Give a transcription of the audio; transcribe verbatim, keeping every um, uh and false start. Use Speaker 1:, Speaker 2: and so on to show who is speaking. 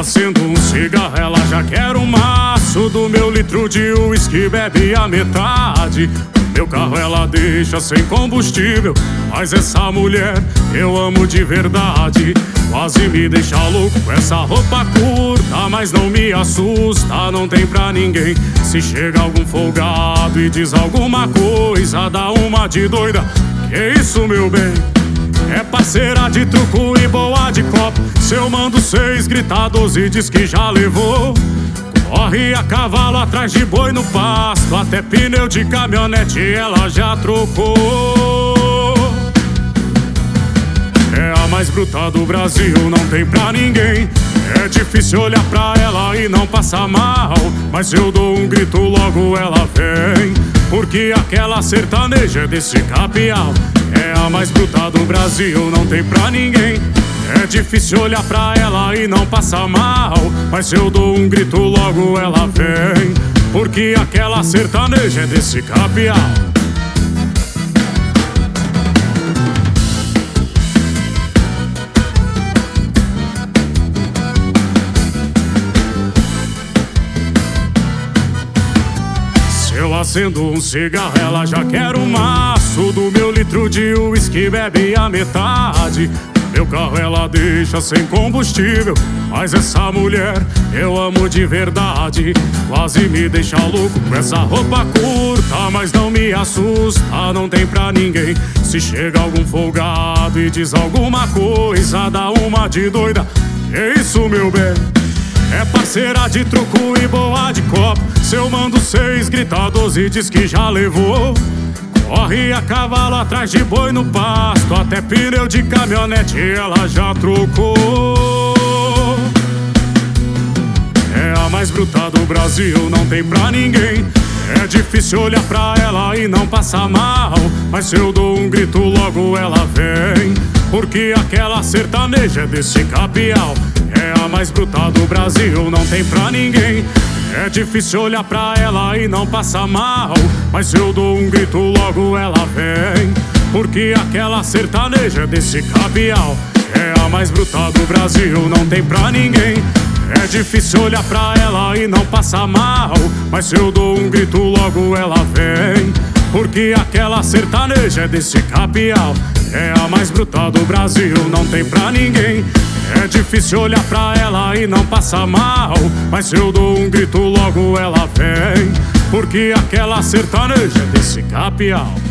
Speaker 1: acendo um cigarro, ela já quer um maço do meu litro de uísque, bebe a metade. Meu carro ela deixa sem combustível, mas essa mulher eu amo de verdade. Quase me deixa louco com essa roupa curta, mas não me assusta, não tem pra ninguém. Se chega algum folgado e diz alguma coisa, dá uma de doida. Que isso, meu bem? É parceira de truco e boa de copo. Se eu mando seis, grita doze e diz que já levou. Corre a cavalo atrás de boi no pasto, até pneu de caminhonete ela já trocou. É a mais bruta do Brasil, não tem pra ninguém. É difícil olhar pra ela e não passar mal, mas eu dou um grito, logo ela vem. Porque aquela sertaneja é desse capial. É a mais bruta do Brasil, não tem pra ninguém. É difícil olhar pra ela e não passar mal, mas se eu dou um grito, logo ela vem. Porque aquela sertaneja é desse capial. Se eu acendo um cigarro, ela já quer um maço do meu litro de uísque, bebe a metade. Meu carro ela deixa sem combustível, mas essa mulher eu amo de verdade. Quase me deixa louco com essa roupa curta, mas não me assusta, não tem pra ninguém. Se chega algum folgado e diz alguma coisa, dá uma de doida. Que isso, meu bem? É parceira de truco e boa de copo. Se eu mando seis, grita doze e diz que já levou. Corre a cavalo atrás de boi no pasto, até pneu de caminhonete ela já trocou. É a mais bruta do Brasil, não tem pra ninguém. É difícil olhar pra ela e não passar mal, mas se eu dou um grito, logo ela vem. Porque aquela sertaneja é desse capial. É a mais bruta do Brasil, não tem pra ninguém. É difícil olhar pra ela e não passar mal, mas se eu dou um grito, logo ela vem. Porque aquela sertaneja é desse capial. É a mais bruta do Brasil, não tem pra ninguém. É difícil olhar pra ela e não passar mal, mas se eu dou um grito, logo ela vem. Porque aquela sertaneja é desse capial. É a mais bruta do Brasil, não tem pra ninguém. É difícil olhar pra ela e não passar mal, mas se eu dou um grito, logo ela vem. Porque aquela sertaneja é desse capial.